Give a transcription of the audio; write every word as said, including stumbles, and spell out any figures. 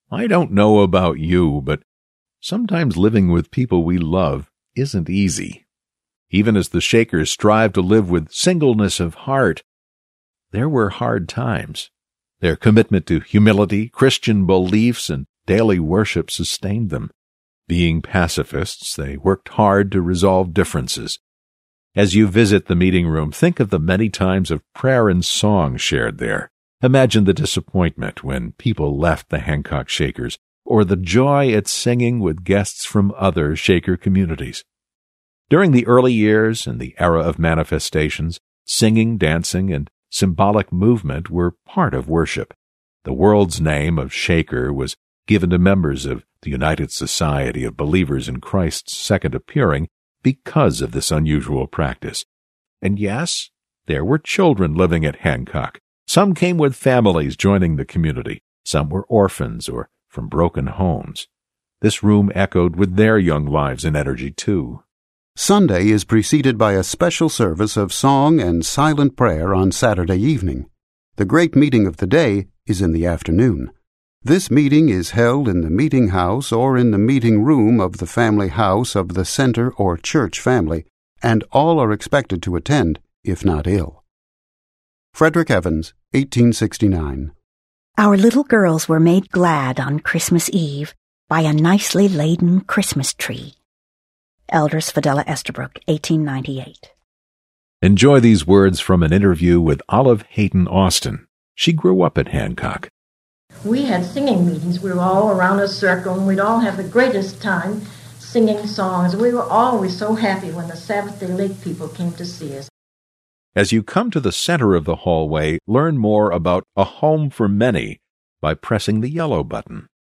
I don't know about you, but sometimes living with people we love isn't easy. Even as the Shakers strive to live with singleness of heart, there were hard times. Their commitment to humility, Christian beliefs, and daily worship sustained them. Being pacifists, they worked hard to resolve differences. As you visit the meeting room, think of the many times of prayer and song shared there. Imagine the disappointment when people left the Hancock Shakers, or the joy at singing with guests from other Shaker communities. During the early years and the era of manifestations, singing, dancing, and symbolic movement were part of worship. The world's name of Shaker was given to members of the United Society of Believers in Christ's Second Appearing because of this unusual practice. And yes, there were children living at Hancock. Some came with families joining the community. Some were orphans or from broken homes. This room echoed with their young lives and energy, too. Sunday is preceded by a special service of song and silent prayer on Saturday evening. The great meeting of the day is in the afternoon. This meeting is held in the meeting house or in the meeting room of the family house of the center or church family, and all are expected to attend, if not ill. Frederick Evans, eighteen sixty-nine. Our little girls were made glad on Christmas Eve by a nicely laden Christmas tree. Elders Fidella Estabrook, eighteen ninety-eight. Enjoy these words from an interview with Olive Hayden Austin. She grew up at Hancock. We had singing meetings. We were all around a circle, and we'd all have the greatest time singing songs. We were always so happy when the Sabbath-day Lake people came to see us. As you come to the center of the hallway, learn more about A Home for Many by pressing the yellow button.